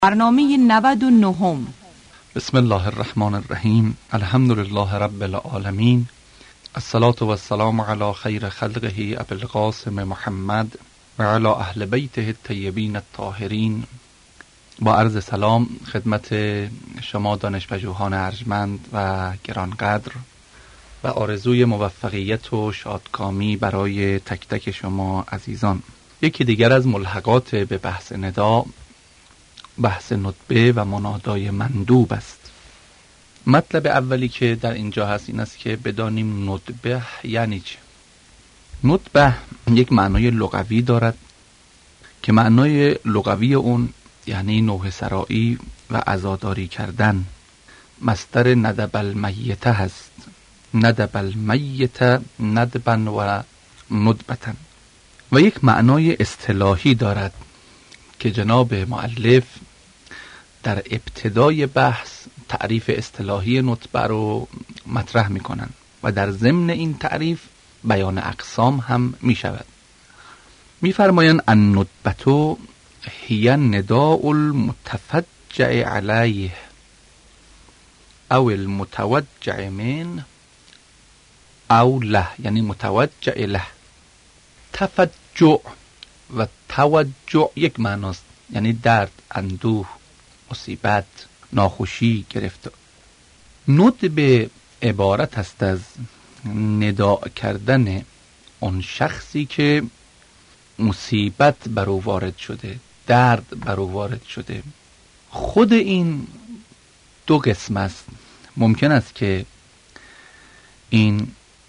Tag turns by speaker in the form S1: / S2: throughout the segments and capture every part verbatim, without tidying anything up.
S1: برنامه نود و نه.
S2: بسم الله الرحمن الرحیم. الحمد لله رب العالمین. الصلاة و السلام علی خیر خلقه ابی القاسم محمد و علی اهل بیته الطیبین الطاهرین. با عرض سلام خدمت شما دانشپژوهان ارجمند و گرانقدر و آرزوی موفقیت و شادکامی برای تک تک شما عزیزان. یکی دیگر از ملحقات به بحث ندا بحث ندبه و منادای مندوب است. مطلب اولی که در اینجا هست این است که بدانیم ندبه یعنی چه. ندبه یک معنای لغوی دارد که معنای لغوی اون یعنی نوحه سرایی و عزاداری کردن. مصدر ندب المیت هست. ندب المیت ندبا و ندبتا. و یک معنای اصطلاحی دارد که جناب مؤلف در ابتدای بحث تعریف اصطلاحی ندبه رو مطرح میکنن و در ضمن این تعریف بیان اقسام هم میشود. میفرمایند الندبة هی نداء المتفجع علیه او المتوجع من او له، یعنی متوجع له. تفجع و توجع یک معناست، یعنی درد، اندوه، مصیبت، ناخوشی گرفته. ندبه عبارت است از نداء کردن اون شخصی که مصیبت بر او وارد شده، درد بر او وارد شده. خود این دو قسم است. ممکن است که این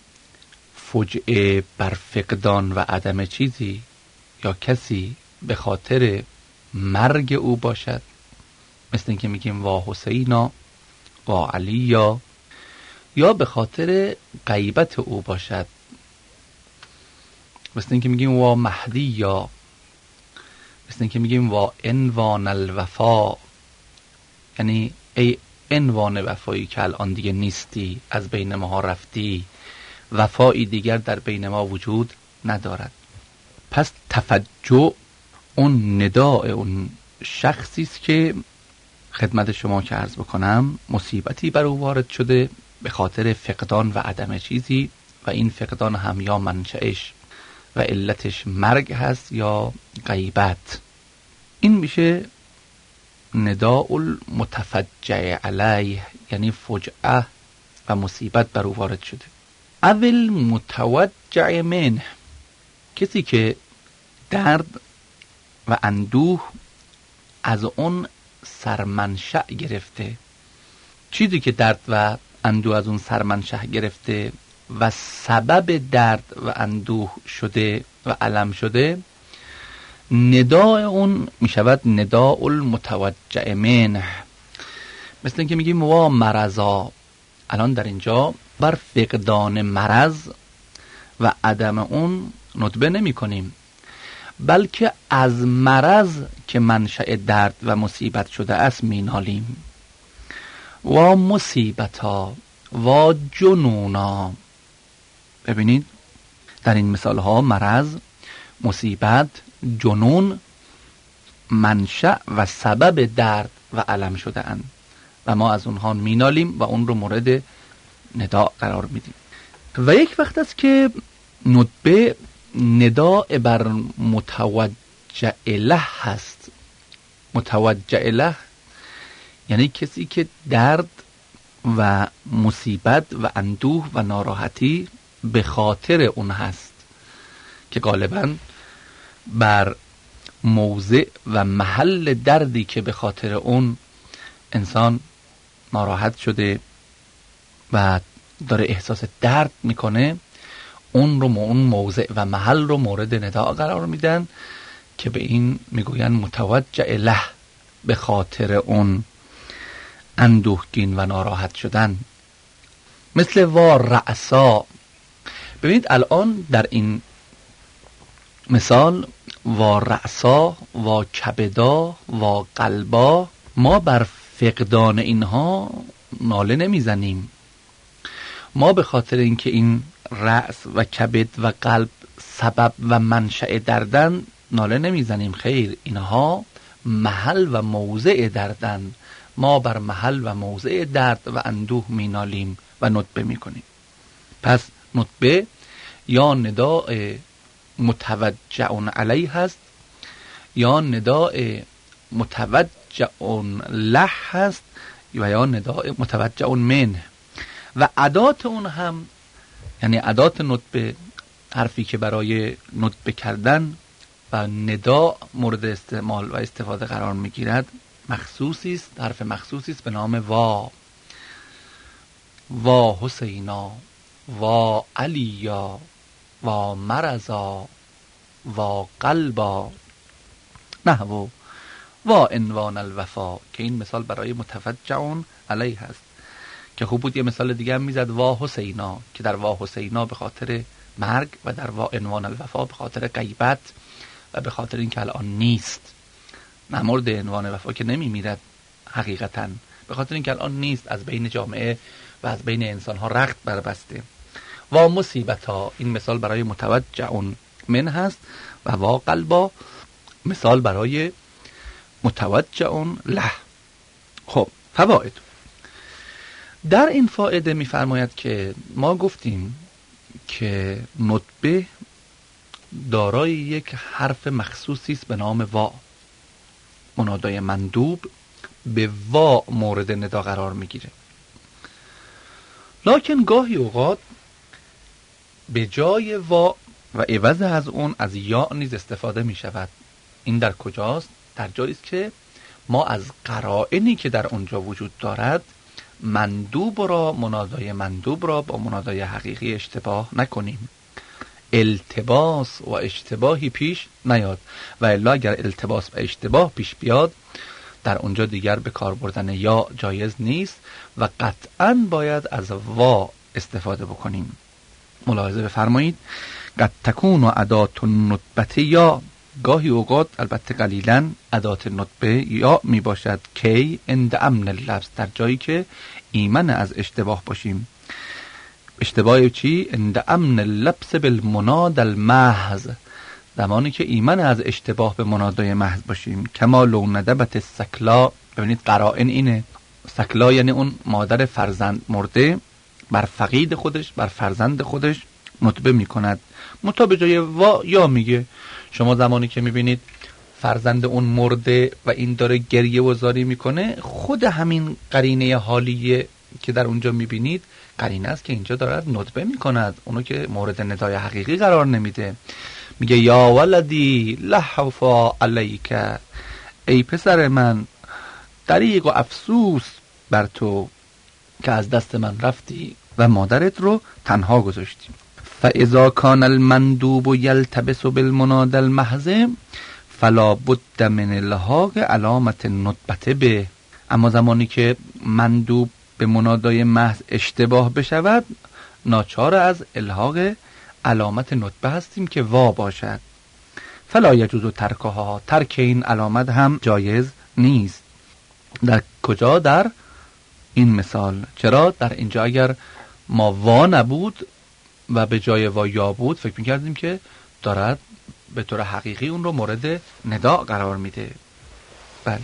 S2: فجعه بر فقدان و عدم چیزی یا کسی به خاطر مرگ او باشد، مثل اینکه میگیم وا حسینا وا علیا، یا به خاطر غیبت او باشد، مثل اینکه میگیم وا مهدی، یا مثل اینکه میگیم وا عنوان الوفا، یعنی ای عنوان وفایی که الان دیگه نیستی، از بین ما رفتی، وفایی دیگر در بین ما وجود ندارد. پس تفجع اون نداء اون شخصی است که خدمت شما که عرض بکنم مصیبتی بر او وارد شده به خاطر فقدان و عدم چیزی و این فقدان هم یا منشأش و علتش مرگ هست یا غیبت. این میشه نداء المتفجع علیه، یعنی فجعه و مصیبت بر او وارد شده. اول متوجع منه، کسی که درد و اندوه از اون سرمنشأ گرفته. چیزی که درد و اندوه از اون سرمنشأ گرفته و سبب درد و اندوه شده و علم شده، نداء اون می شود نداء المتوجع منه. مثل اینکه میگیم وا مرضا. الان در اینجا بر فقدان مرض و عدم اون ندبه نمی کنیم، بلکه از مرض که منشأ درد و مصیبت شده است می نالیم. و مصیبتا و جنونا. ببینید در این مثال ها مرض، مصیبت، جنون منشأ و سبب درد و علم شده اند و ما از اونها می نالیم و اون رو مورد نداء قرار میدیم. و یک وقت است که ندبه نداء بر متوجع له هست. متوجع له یعنی کسی که درد و مصیبت و اندوه و ناراحتی به خاطر اون هست، که غالبا بر موضع و محل دردی که به خاطر اون انسان ناراحت شده و داره احساس درد میکنه، اون رو اون موضع و محل رو مورد نداء قرار میدن که به این میگوین متوجع له، به خاطر اون اندوهگین و ناراحت شدن. مثل وا رأسا. ببینید الان در این مثال وا رأسا، وا کبدا، وا قلبا، ما بر فقدان اینها ناله نمیزنیم. ما به خاطر اینکه این رأس و کبد و قلب سبب و منشأ دردن ناله نمیزنیم. خیر، اینها محل و موضع دردن، ما بر محل و موضع درد و اندوه مینالیم و ندبه میکنیم. پس ندبه یا نداء متوجع علیه هست یا نداء متوجع له هست و یا نداء متوجع منه. و ادات اون هم، یعنی ادات ندبه، حرفی که برای ندبه کردن و ندا مورد استعمال و استفاده قرار میگیرد، مخصوصی است، حرف مخصوصی است به نام وا. وا حسینا، وا علیا، وا مرزا، وا قلبا، نحو وا عنوان الوفا، که این مثال برای متوجعون علیه هست. که خوب بود یه مثال دیگه هم میزد، وا حسینا، که در وا حسینا به خاطر مرگ و در وا عنوان الوفا به خاطر غیبت و به خاطر این که الان نیست. نه مورد عنوان وفا که نمی میرد حقیقتا، به خاطر این که الان نیست، از بین جامعه و از بین انسان ها رخت بربسته. وا مصیبتا، این مثال برای متوجعون من هست، و وا قلبا مثال برای متوجعون له. خب فواید. در این فائده میفرماید که ما گفتیم که ندبه دارای یک حرف مخصوصی است به نام وا. منادای مندوب به وا مورد ندا قرار میگیره، لکن گاهی اوقات به جای وا و عوض از اون از یا نیز استفاده می شود. این در کجاست؟ در جایی است که ما از قرائنی که در اونجا وجود دارد مندوب را، منادای مندوب را با منادای حقیقی اشتباه نکنیم، التباس و اشتباهی پیش نیاد. و الا اگر التباس و اشتباه پیش بیاد، در اونجا دیگر به کار بردن یا جایز نیست و قطعاً باید از وا استفاده بکنیم. ملاحظه بفرمایید، قد تکون و ادات الندبه یا، گاهی اوقات البته قلیلاً ادات ندبه یا می باشد کی عند امن اللبس، در جایی که ایمن از اشتباه باشیم. اشتباه چی؟ عند امن اللبس بالمناد المحض، زمانی که ایمن از اشتباه به منادای محض باشیم. کما لو ندبت السکلا، ببینید قرائن اینه، سکلا یعنی اون مادر فرزند مرده بر فقید خودش، بر فرزند خودش ندبه می کند، متا به جای وا یا میگه. شما زمانی که میبینید فرزند اون مرده و این داره گریه و زاری میکنه، خود همین قرینه حالیه که در اونجا میبینید قرینه است که اینجا دارد ندبه میکند، اونو که مورد ندای حقیقی قرار نمیده. میگه یا ولدی لحفا علیک، ای پسر من دریغ و افسوس بر تو که از دست من رفتی و مادرت رو تنها گذاشتی. فاذا کان المندوب یلتبس بالمناد المحض فلا بد من الحاق علامت ندبته به، اما زمانی که مندوب به منادای محض اشتباه بشود، ناچار از الحاق علامت ندبه هستیم که وا باشد. فلا یجوز ترکها، ترک این علامت هم جایز نیست. در کجا؟ در این مثال. چرا؟ در اینجا اگر ما وا نبود و به جای وا یا بود، فکر میکردیم که دارد به طور حقیقی اون رو مورد ندا قرار میده. بله،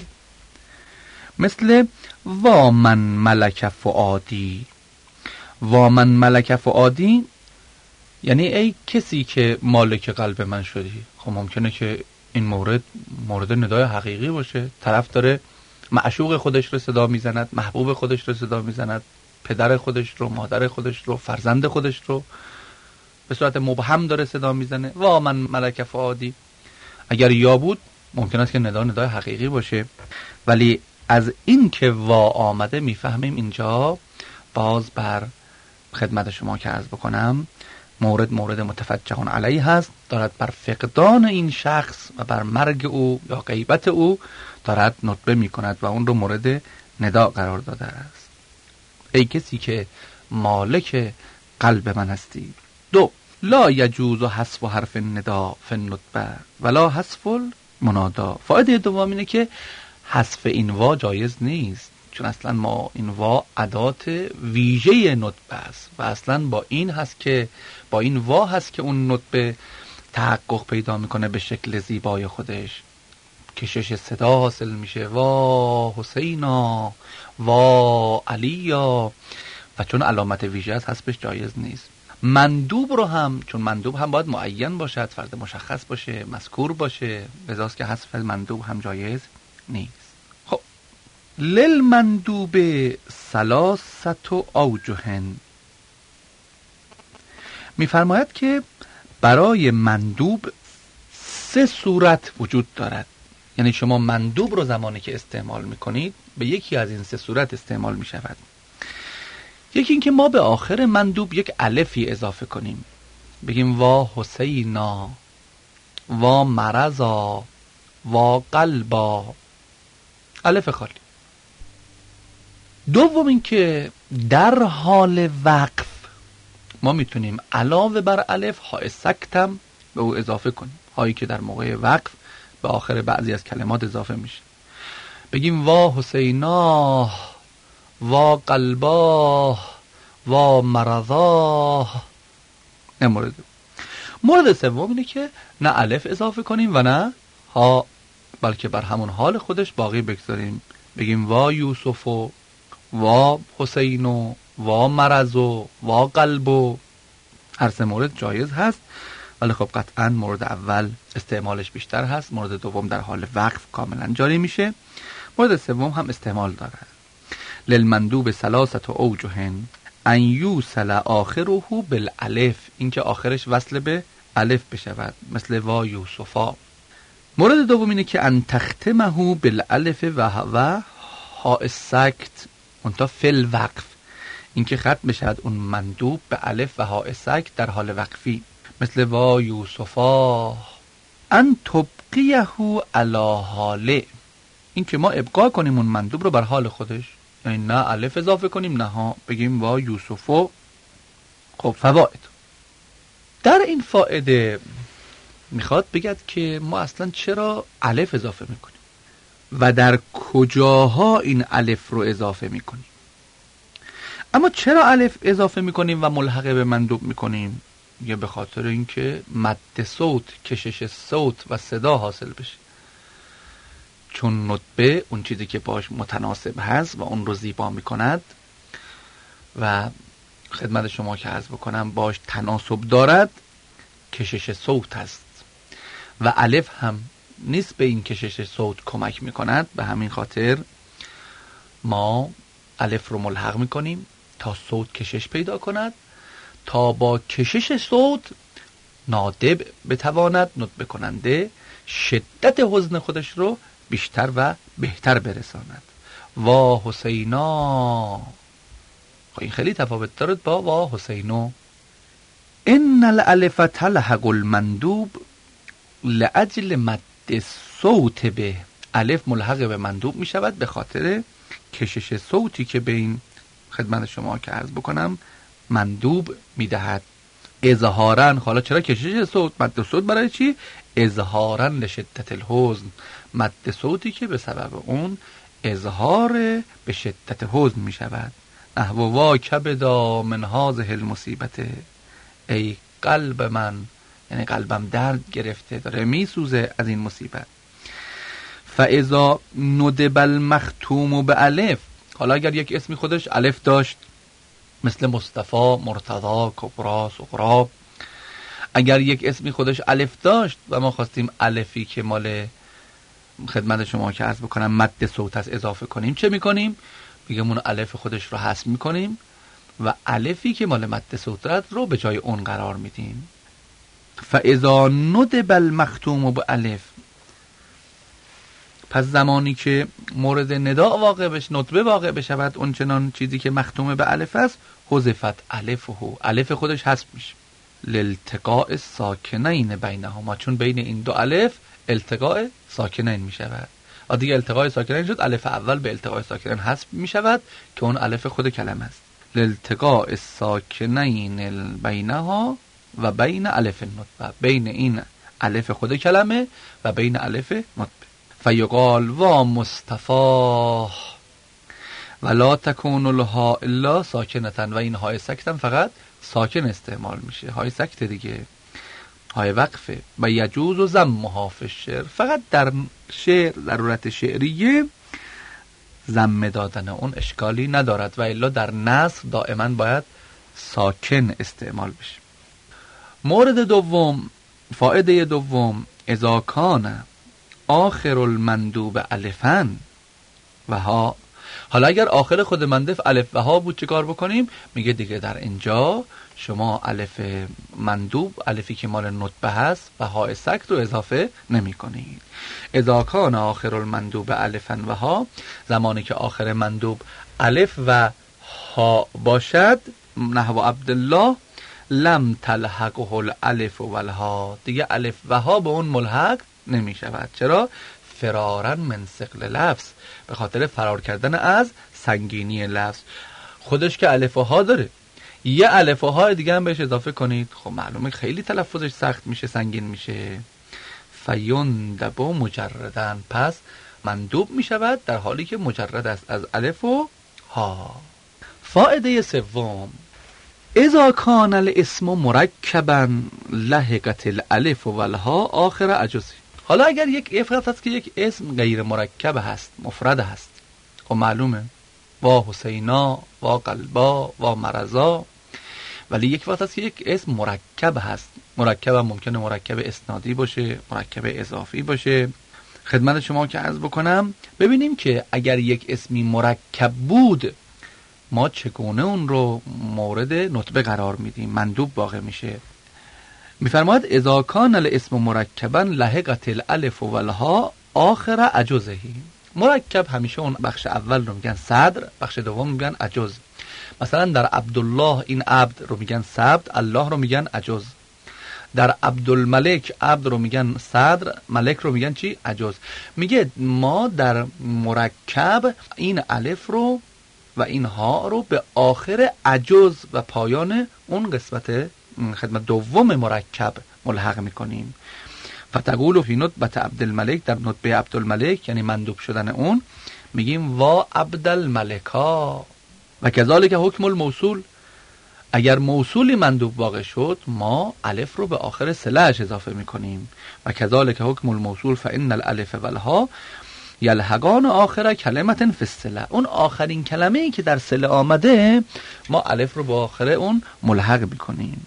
S2: مثل وا من ملک فؤادی. وا من ملک فؤادی یعنی ای کسی که مالک قلب من شدی. خب ممکنه که این مورد مورد ندای حقیقی باشه، طرف داره معشوق خودش رو صدا میزند، محبوب خودش رو صدا میزند، پدر خودش رو، مادر خودش رو، فرزند خودش رو به صورت مبهم داره صدا میزنه. وا من ملک فؤادی. اگر یا بود ممکن است که ندا ندای حقیقی باشه، ولی از این که وا آمده میفهمیم اینجا باز بر خدمت شما که عرض بکنم مورد مورد متفجعون علیه هست، دارد بر فقدان این شخص و بر مرگ او یا غیبت او دارد ندبه می کند و اون رو مورد ندا قرار داده است. ای کسی که مالک قلب من هستی. دو، لا یجوز حذف حرف الندا فی الندبه ولا حذف المنادا. فایده دوم اینه که حذف این وا جایز نیست، چون اصلا ما این وا ادات ویژه ندبه است و اصلا با این هست که با این وا هست که اون ندبه تحقق پیدا میکنه به شکل زیبای خودش، کشش صدا حاصل میشه، وا حسینا، وا علیا، و چون علامت ویژه است حذفش جایز نیست. مندوب رو هم چون مندوب هم باید معین باشد، فرد مشخص باشه، مذکور باشه، لذاست که حذف مندوب هم جایز نیست. خب للمندوب ثلاثت اوجه، میفرماید که برای مندوب سه صورت وجود دارد. یعنی شما مندوب رو زمانی که استعمال میکنید به یکی از این سه صورت استعمال میشود. یکی این که ما به آخر مندوب یک الفی اضافه کنیم، بگیم وا حسینا، وا مرضا، وا قلبا، الف خالی. دوم این که در حال وقف ما میتونیم علاوه بر الف های سکتم به او اضافه کنیم، هایی که در موقع وقف به آخر بعضی از کلمات اضافه میشه. بگیم وا حسینا، وا قلبا، وا مرضا. نه مورد مورد سوم اینه که نه الف اضافه کنیم و نه ها، بلکه بر همون حال خودش باقی بگذاریم. بگیم وا یوسفو، وا حسینو، وا مرضو، وا قلبو. هر سه مورد جایز هست، ولی خب قطعا مورد اول استعمالش بیشتر هست، مورد دوم در حال وقف کاملا جاری میشه، مورد سوم هم استعمال داره. للمندوب ثلاثت اوجه ان یوصل آخره بالالف، این که آخرش وصل به الف بشود، مثل وا یوسفا. مورد دوم اینه که ان تختمه بالالف و و ها سکت، منتها فل وقف، این که ختم بشود اون مندوب به الف و ها سکت در حال وقفی، مثل وا یوسفا. ان تبقیه علی حاله، این که ما ابقا کنیم اون مندوب رو بر حال خودش، یعنی نه الف اضافه کنیم نه ها، بگیم وا یوسفو. خب فواید در این فائده میخواد بگد که ما اصلا چرا الف اضافه میکنیم و در کجاها این الف رو اضافه میکنیم. اما چرا الف اضافه میکنیم و ملحق به مندوب میکنیم؟ یه به خاطر اینکه مد صوت، کشش صوت و صدا حاصل بشه، چون نطبه اون چیزی که باش متناسب هست و اون رو زیبا میکند و خدمت شما که عرض بکنم باش تناسب دارد، کشش صوت هست و الف هم نیست به این کشش صوت کمک میکند. به همین خاطر ما الف رو ملحق میکنیم تا صوت کشش پیدا کند، تا با کشش صوت نادب بتواند نطبه کننده شدت حزن خودش رو بیشتر و بهتر برساند. وا حسینا، خب این خیلی تفاوت دارد با وا حسینو. ان الالف تلحق المندوب لاجل مد صوت به، الف ملحق به مندوب می شود به خاطر کشش صوتی که به این خدمت شما که عرض بکنم مندوب می دهد. اظهارا، حالا چرا کشش صوت؟ مد صوت برای چی؟ اظهارا لشدت الحزن، مد صوتی که به سبب اون اظهار به شدت حزن می شود. نحو وا کبدا من هذه المصیبت، ای قلب من، یعنی قلبم درد گرفته، داره می سوزه از این مصیبت. فاذا ندب المختوم به الف، حالا اگر یک اسمی خودش الف داشت مثل مصطفی، مرتضی، کبرا، سغرا، اگر یک اسمی خودش الف داشت و ما خواستیم الفی که مال خدمت شما که عرض بکنم مد صوت است اضافه کنیم، چه میکنیم؟ میگم اون الف خودش رو حذف میکنیم و الفی که مال مد صوت رو به جای اون قرار میدیم. فاذا ندب المختوم به الف، پس زمانی که مورد ندا واقع بشه، نطبه واقع بشود اون چنان چیزی که مختوم به الف است، حذفت الفه، الف خودش حذف میشه. لالتقاء ساکنین بینهما، چون بین این دو الف التقاء ساکنین میشود و دیگه التقاء ساکنین شد، الف اول به التقاء ساکنین حذف میشود که اون الف خود کلمه است. لالتقاء ساکنین بینها و بین الف النطبه، بین این الف خود کلمه و بین الف نطبه. فیقال وا مصطفی ولا تکون الها الا ساکنتن، و این های سکتن فقط ساکن استعمال میشه، های سکت دیگه. های وقفه و یجوز و ضمها فی الشعر. فقط در شعر ضرورت شعریه، ضم دادن اون اشکالی ندارد و الا در نثر دائما باید ساکن استعمال بشه. مورد دوم، فائده دوم، اذا کان آخر المندوب الفن و ها. حالا اگر آخر خود مندوب الف و ها بود چه کار بکنیم؟ میگه دیگه در اینجا شما الف مندوب، الفی که مال نطبه هست و ها سکت رو اضافه نمی کنید. اذا کان آخر المندوب الفن و ها، زمانی که آخر مندوب الف و ها باشد، نحو عبدالله، لم تلحقه الالف و الها، دیگه الف و ها به اون ملحق نمی شود. چرا؟ فرارا من ثقل لفظ، به خاطر فرار کردن از سنگینی لفظ. خودش که الف و ها داره، یه الف و ها دیگه هم بهش اضافه کنید، خب معلومه خیلی تلفظش سخت میشه، سنگین میشه. فیندب مجردن، پس مندوب میشود در حالی که مجرد است از الف و ها. فائده سوم، اذا کان الاسم مرکبا لحقت الالف و الها آخر عجزی. حالا اگر یک افراد هست که یک اسم غیر مرکب هست، مفرد هست، خب معلومه وا حسینا، وا قلبا، وا مرزا، ولی یک وقت هست که یک اسم مرکب هست. مرکب هم ممکنه مرکب اسنادی باشه، مرکب اضافی باشه. خدمت شما که عرض بکنم، ببینیم که اگر یک اسمی مرکب بود ما چگونه اون رو مورد نطبه قرار میدیم، مندوب واقع میشه. میفرماید اذا کان الاسم مرکبا لحقت الالف و الها آخر عجزه. مرکب همیشه اون بخش اول رو میگن صدر، بخش دوم میگن عجز. مثلا در عبدالله این عبد رو میگن سبت، الله رو میگن عجز. در عبدالملک عبد رو میگن صدر، ملک رو میگن چی؟ عجز. میگه ما در مرکب این الف رو و این ها رو به آخر عجز و پایان اون قسمت خدمت دوم مرکب ملحق میکنیم. فتقول فی نطبت عبدالملک، در نطبه عبدالملک یعنی مندوب شدن اون، میگیم وا عبدالملکا. و کذالک حکم الموصول، اگر موصولی مندوب واقع شد ما الف رو به آخر صله‌اش اضافه میکنیم. و کذالک حکم الموصول فان الالف والها یلحقان آخر کلمت فی الصله، اون آخرین کلمه ای که در صله آمده ما الف رو به آخر اون ملحق میکنیم.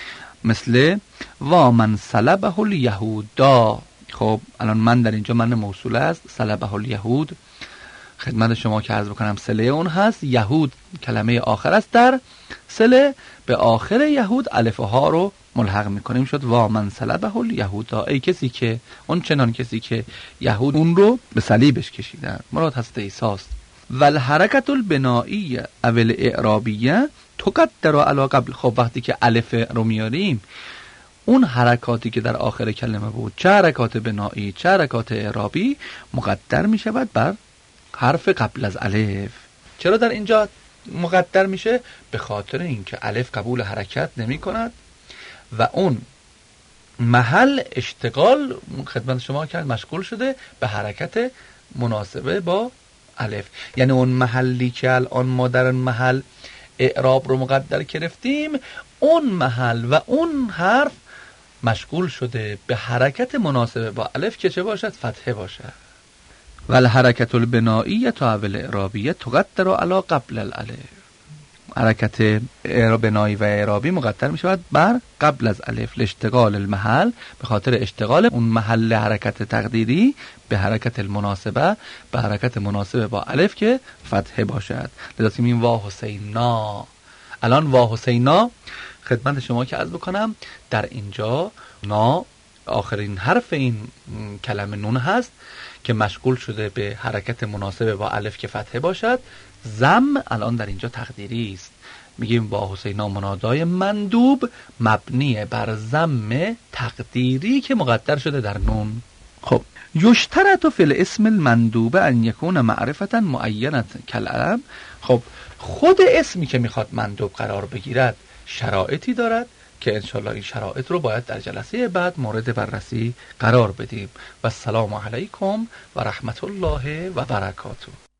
S2: مثل و من صلبه الیهودا. خب الان من در اینجا من موصول است، صلبه الیهود، خدمت شما که عرض بکنم صله اون هست یهود، کلمه آخر است در صله، به آخر یهود الف ها رو ملحق میکنیم، شد و من صلبه الیهودا، ای کسی که، اون چنان کسی که یهود اون رو به صلیبش کشیدن، مراد هست عیسی است. والحرکت البنائیه او الاعرابیه تقدر علی قبل. خب وقتی که الف رو میاریم اون حرکاتی که در آخر کلمه بود، چه حرکات بنایی چه حرکات اعرابی، مقدر می شود بر حرف قبل از الف. چرا در اینجا مقدر میشه؟ به خاطر اینکه الف قبول حرکت نمی کند و اون محل اشتغال خدمت شما کرد مشغول شده به حرکت مناسبه با الف. یعنی اون محلی که الان ما در اون محل اعراب رو مقدر گرفتیم، اون محل و اون حرف مشغول شده به حرکت مناسبه با الف که چه باشد؟ فتحه باشد. و الحرکت البنائیه او الاعرابیه تقدر علی قبل الالف. حرکت بنایی و اعرابی مقدر می شود بر قبل از الف، لاشتغال المحل، به خاطر اشتغال اون محل حرکت تقدیری به حرکت المناسبه، به حرکت مناسبه با الف که فتحه باشد. لذا میگیم وا حسینا. الان وا حسینا خدمت شما که عرض بکنم در اینجا نا آخرین حرف این کلمه نون هست که مشغول شده به حرکت مناسبه با الف که فتحه باشد. ضم الان در اینجا تقدیری است، میگیم با حسینا منادای مندوب مبنی بر ضم تقدیری که مقدر شده در نون. خب یشترط فی الاسم المندوب ان یکون معرفتا معینه کالعلم. خب خود اسمی که میخواد مندوب قرار بگیرد شرایطی دارد که انشالله این شرایط رو باید در جلسه بعد مورد بررسی قرار بدیم. و السلام علیکم و رحمت الله و برکاته.